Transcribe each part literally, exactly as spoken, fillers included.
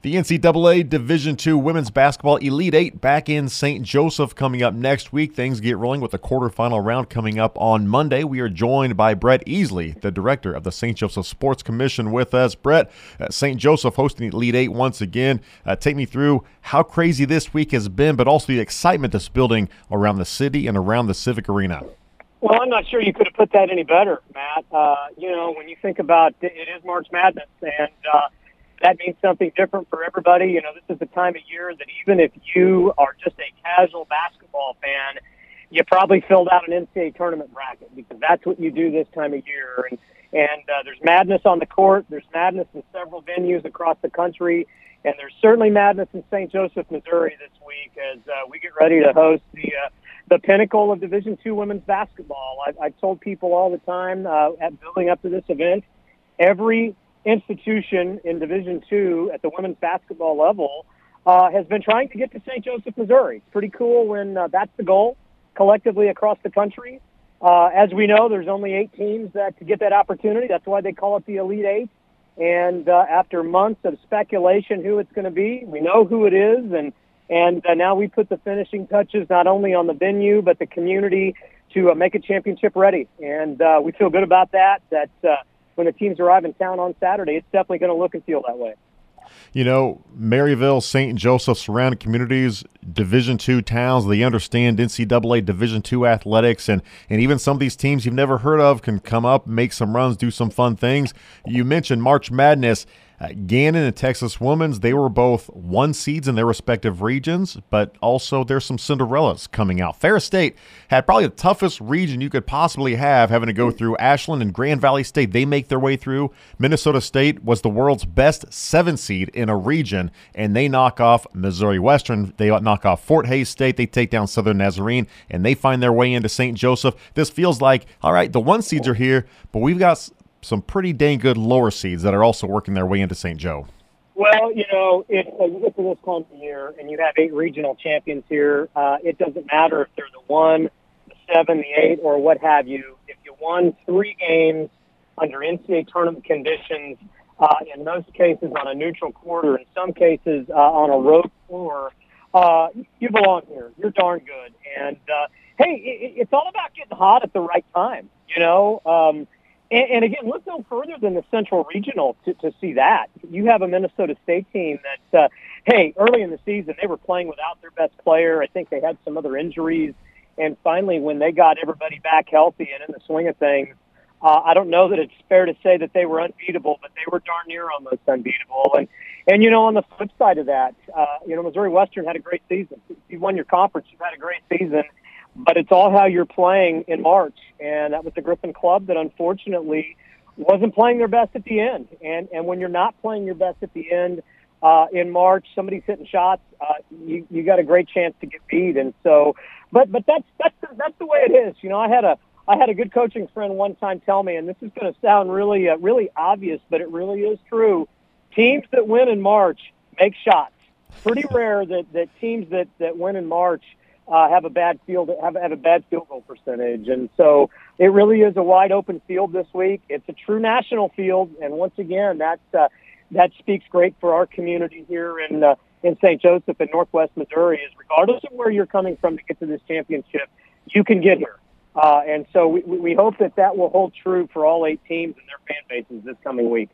The N C double A Division two Women's Basketball Elite Eight back in Saint Joseph coming up next week. Things get rolling with the quarterfinal round coming up on Monday. We are joined by Brett Easley, the director of the Saint Joseph Sports Commission, with us. Brett, uh, Saint Joseph hosting Elite Eight once again. Uh, take me through how crazy this week has been, but also the excitement that's building around the city and around the Civic Arena. Well, I'm not sure you could have put that any better, Matt. Uh, you know, when you think about it, it is March Madness, and uh, that means something different for everybody. You know, this is the time of year that even if you are just a casual basketball fan, you probably filled out an N C double A tournament bracket because that's what you do this time of year. And and uh, there's madness on the court. There's madness in several venues across the country. And there's certainly madness in Saint Joseph, Missouri this week as uh, we get ready to host the uh, the pinnacle of Division two women's basketball. I've, I've told people all the time uh, at building up to this event, every institution in Division two at the women's basketball level uh, has been trying to get to Saint Joseph, Missouri. It's pretty cool when uh, that's the goal collectively across the country. Uh, as we know, there's only eight teams that to get that opportunity. That's why they call it the Elite Eight. And uh, after months of speculation who it's going to be, we know who it is, and and uh, now we put the finishing touches not only on the venue but the community to uh, make it championship ready. And uh, we feel good about that, that uh, when the teams arrive in town on Saturday, it's definitely going to look and feel that way. You know, Maryville, Saint Joseph, surrounding communities, Division two towns, they understand N C double A Division two athletics, and, and even some of these teams you've never heard of can come up, make some runs, do some fun things. You mentioned March Madness. Uh, Gannon and Texas Women's, they were both one seeds in their respective regions, but also there's some Cinderellas coming out. Ferris State had probably the toughest region you could possibly have, having to go through Ashland and Grand Valley State. They make their way through. Minnesota State was the world's best seven seed in a region, and they knock off Missouri Western. They knock off Fort Hays State. They take down Southern Nazarene, and they find their way into Saint Joseph. This feels like, all right, the one seeds are here, but we've got some pretty dang good lower seeds that are also working their way into Saint Joe. Well, you know, if uh, you get to this time of year and you have eight regional champions here, uh, it doesn't matter if they're the one, the seven, the eight, or what have you. If you won three games under N C double A tournament conditions, uh, in most cases on a neutral quarter, in some cases uh, on a road floor, uh, you belong here. You're darn good. And, uh, hey, it, it's all about getting hot at the right time, you know. Um, And, and again, look no further than the Central Regional to, to see that. You have a Minnesota State team that, uh, hey, early in the season, they were playing without their best player. I think they had some other injuries. And finally, when they got everybody back healthy and in the swing of things, uh, I don't know that it's fair to say that they were unbeatable, but they were darn near almost unbeatable. And, and you know, on the flip side of that, uh, you know, Missouri Western had a great season. If you won your conference, you've had a great season. But it's all how you're playing in March, and that was the Griffin Club that unfortunately wasn't playing their best at the end. And and when you're not playing your best at the end uh, in March, somebody's hitting shots, uh, you you got a great chance to get beat. And so, but but that's that's the, that's the way it is. You know, I had a I had a good coaching friend one time tell me, and this is going to sound really uh, really obvious, but it really is true. Teams that win in March make shots. Pretty rare that that teams that that win in March Uh, have a bad field, have, have a bad field goal percentage. And so it really is a wide open field this week. It's a true national field. And once again, that, uh, that speaks great for our community here in, uh, in Saint Joseph and Northwest Missouri is regardless of where you're coming from to get to this championship, you can get here. Uh, and so we, we hope that that will hold true for all eight teams and their fan bases this coming week.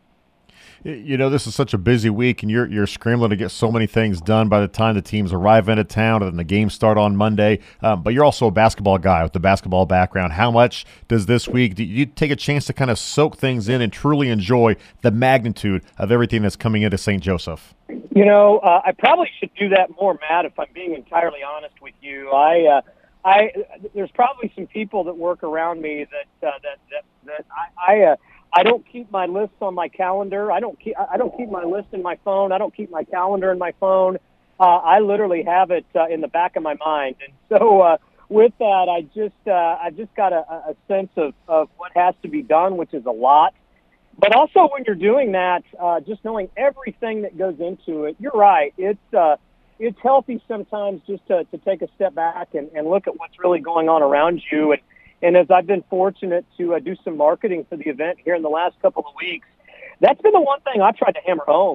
You know, this is such a busy week, and you're you're scrambling to get so many things done by the time the teams arrive into town and the games start on Monday. Um, but you're also a basketball guy with the basketball background. How much does this week, do you take a chance to kind of soak things in and truly enjoy the magnitude of everything that's coming into Saint Joseph? You know, uh, I probably should do that more, Matt, if I'm being entirely honest with you. I, uh, I, there's probably some people that work around me that uh, that that, that I. I uh, I don't keep my lists on my calendar. I don't keep I don't keep my list in my phone. I don't keep my calendar in my phone. Uh, I literally have it uh, in the back of my mind. And so uh, with that, I just uh, I just got a, a sense of, of what has to be done, which is a lot. But also when you're doing that, uh, just knowing everything that goes into it, you're right. It's uh, it's healthy sometimes just to, to take a step back and, and look at what's really going on around you. And And as I've been fortunate to uh, do some marketing for the event here in the last couple of weeks, that's been the one thing I've tried to hammer home is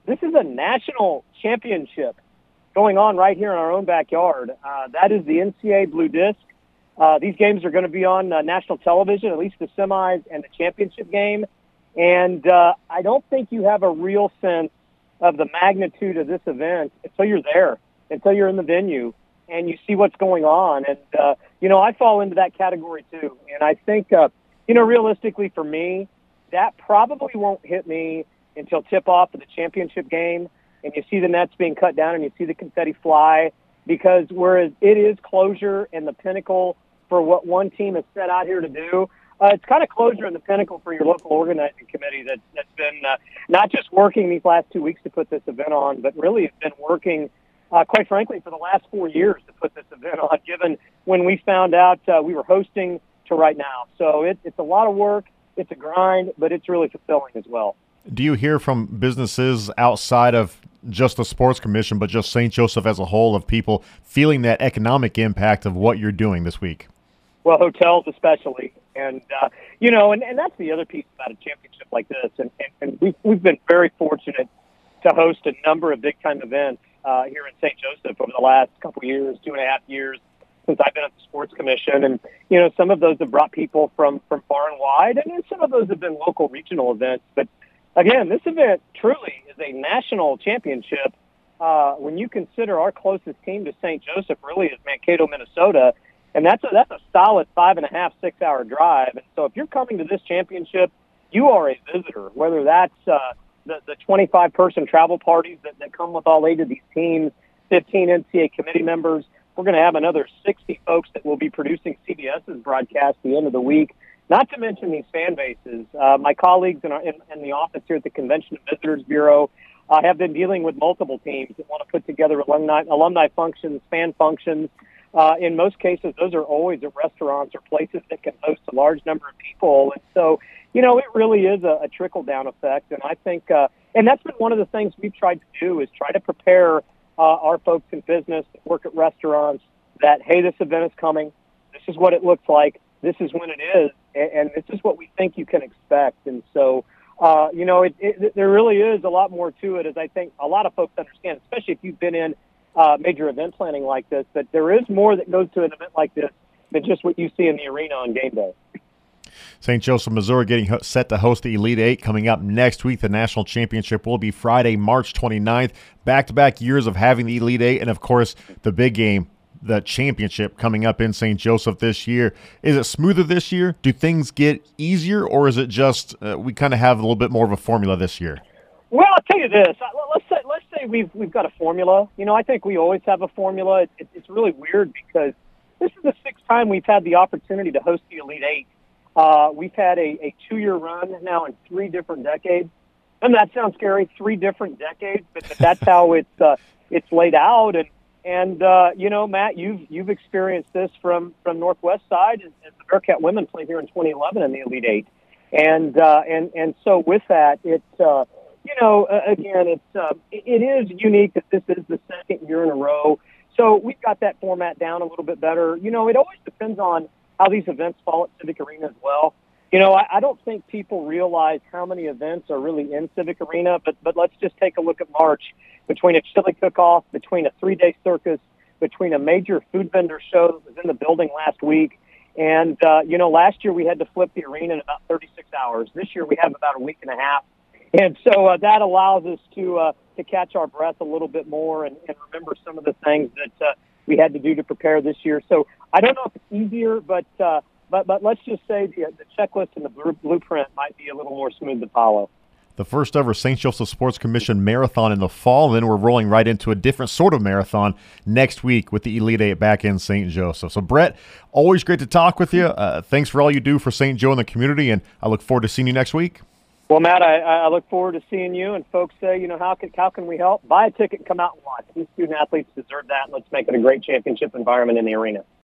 this is a national championship going on right here in our own backyard. Uh, that is the N C A A Blue Disc. Uh, these games are going to be on uh, national television, at least the semis and the championship game. And uh, I don't think you have a real sense of the magnitude of this event until you're there, until you're in the venue and you see what's going on. And, uh, you know, I fall into that category too. And I think, uh, you know, realistically for me, that probably won't hit me until tip-off of the championship game and you see the nets being cut down and you see the confetti fly, because whereas it is closure and the pinnacle for what one team has set out here to do, uh, it's kind of closure and the pinnacle for your local organizing committee that, that's been uh, not just working these last two weeks to put this event on, but really has been working, uh, quite frankly, for the last four years to put this event on, given when we found out uh, we were hosting to right now. So it, it's a lot of work, it's a grind, but it's really fulfilling as well. Do you hear from businesses outside of just the sports commission, but just Saint Joseph as a whole, of people feeling that economic impact of what you're doing this week? Well, hotels especially. And, uh, you know, and, and that's the other piece about a championship like this. And, and, and we've, we've been very fortunate to host a number of big-time events uh, here in Saint Joseph over the last couple of years, two and a half years since I've been at the Sports Commission. And, you know, some of those have brought people from, from far and wide, and then some of those have been local regional events. But, again, this event truly is a national championship. Uh, when you consider our closest team to Saint Joseph really is Mankato, Minnesota, and that's a, that's a solid five and a half, six-hour drive. And so if you're coming to this championship, you are a visitor, whether that's uh, the, the twenty-five person travel parties that, that come with all eight of these teams, fifteen N C A A committee members. We're going to have another sixty folks that will be producing CBS's broadcast at the end of the week, not to mention these fan bases. Uh, my colleagues in, our, in, in the office here at the Convention and Visitors Bureau uh, have been dealing with multiple teams that want to put together alumni, alumni functions, fan functions. Uh, in most cases, those are always at restaurants or places that can host a large number of people. And so, you know, it really is a, a trickle-down effect. And I think, uh, and that's been one of the things we've tried to do, is try to prepare uh, our folks in business that work at restaurants that, hey, this event is coming. This is what it looks like. This is when it is. And, and this is what we think you can expect. And so, uh, you know, it, it, there really is a lot more to it, as I think a lot of folks understand, especially if you've been in Uh, major event planning like this, but there is more that goes to an event like this than just what you see in the arena on game day. Saint Joseph, Missouri getting ho- set to host the Elite Eight coming up next week. The national championship will be Friday, March twenty-ninth. Back-to-back years of having the Elite Eight, and, of course, the big game, the championship, coming up in Saint Joseph this year. Is it smoother this year? Do things get easier, or is it just uh, we kind of have a little bit more of a formula this year? Well, I'll tell you this. Let's say, let's say we've we've got a formula. You know, I think we always have a formula. It, it, it's really weird because this is the sixth time we've had the opportunity to host the Elite Eight. Uh, we've had a, a two-year run now in three different decades. And that sounds scary, three different decades, but, but that's how it's uh, it's laid out. And and uh, you know, Matt, you've you've experienced this from from Northwest side as, as the Bearcat women played here in twenty eleven in the Elite Eight. And uh, and and so with that, it's uh, you know, uh, again, it's uh, it, it is unique that this is the second year in a row. So we've got that format down a little bit better. You know, it always depends on how these events fall at Civic Arena as well. You know, I, I don't think people realize how many events are really in Civic Arena, but but let's just take a look at March. Between a chili cook-off, between a three-day circus, between a major food vendor show that was in the building last week. And, uh, you know, last year we had to flip the arena in about thirty-six hours. This year we have about a week and a half. And so uh, that allows us to uh, to catch our breath a little bit more and, and remember some of the things that uh, we had to do to prepare this year. So I don't know if it's easier, but uh, but but let's just say the, the checklist and the blueprint might be a little more smooth to follow. The first ever Saint Joseph Sports Commission marathon in the fall, and then we're rolling right into a different sort of marathon next week with the Elite Eight back in Saint Joseph. So, Brett, always great to talk with you. Uh, thanks for all you do for Saint Joe and the community, and I look forward to seeing you next week. Well, Matt, I, I look forward to seeing you, and folks say, you know, how can, how can we help? Buy a ticket and come out and watch. These student-athletes deserve that, and let's make it a great championship environment in the arena.